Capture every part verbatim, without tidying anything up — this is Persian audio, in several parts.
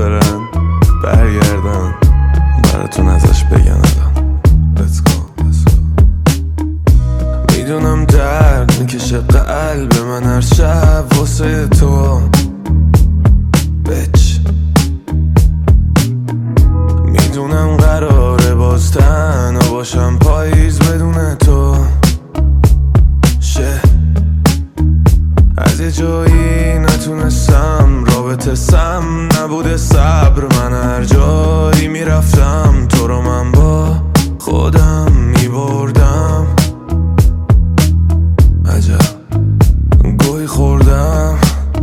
برن برگردن براتون ازش بگن الان. Let's go, let's go. میدونم درد میکشه قلب من هر شب واسه تو بچ. میدونم قراره باز تنها باشم پاییز بدون تو شه. از یه جایی نتونستم رابطه سم نبوده صبر من هر جایی میرفتم تو رو من با خودم میبردم. عجب گوی خوردم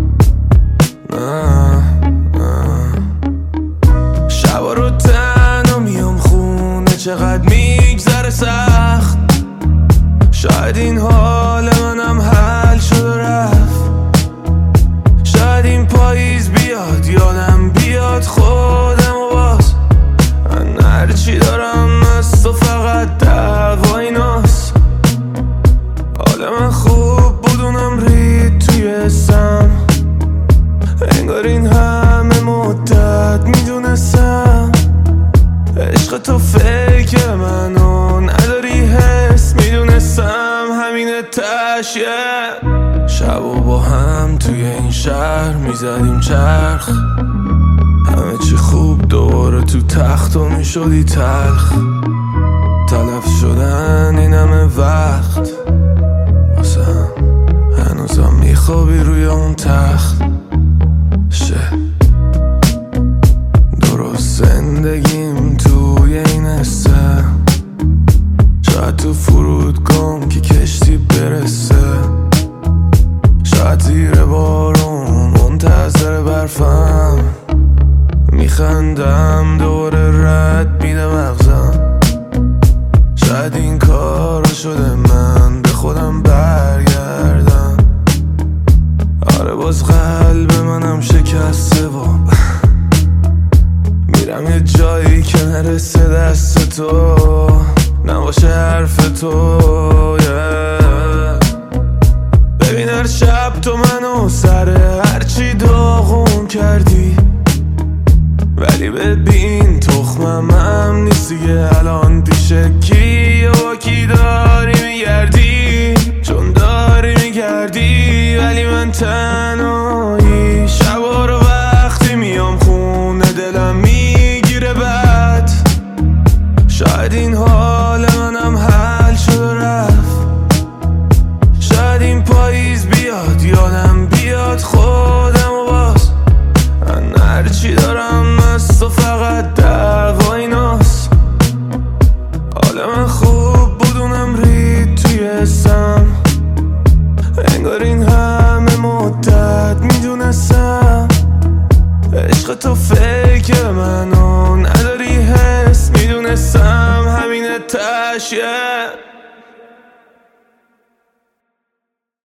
نه نه. شبا رو تنها میام خونه چقدر میگذره سخت. شاید این حال منم حل شد و رفت. شاید این پاییز بیاد یادم بیاد خودم و باز من هرچی دارم از تو فقط دعوا ایناست. حال من خوب بود اونم رید توی اسم. انگار این همه مدت میدونستم عشق تو فیک منو نداری حس. میدونستم همینه تشیه. شب و با هم توی این شهر میزدیم چرخ. همه چی خوب دوباره تو تخت و میشدی تلخ. تلف شدن این همه وقت واسه هم هنوزم میخوابی روی اون تخت شه. درست زندگیم توی این حسه. شاید تو فرودگاه که کشتی برسه. شاید زیر بارون منتظر برفم. میخندم دوباره رد میده مغزم. شاید این کار شده من به خودم برگردم. آره باز قلب منم شکسته و میرم یه جایی که نرسه دست تو نباشه حرف تو yeah. ببین هر شب تو منو سر هرچی داغون کردی. ولی ببین تخمم هم نیست دیگه الان پیش کی و با کی داری میگردی. چون داری میگردی ولی من تنهایی. شبا رو وقتی میام خونه دلم میگیره بد. شاید این حال منم حل شد و رفت. شاید این پاییز بیاد یادم بیاد خودم و باز من هرچی دارم از تو فقط دعوا ایناست. حال من خوب بود اونم رید توی اسم. انگار این همه مدت میدونستم عشق تو فیک منو نداری حس. میدونستم همینه تشیه.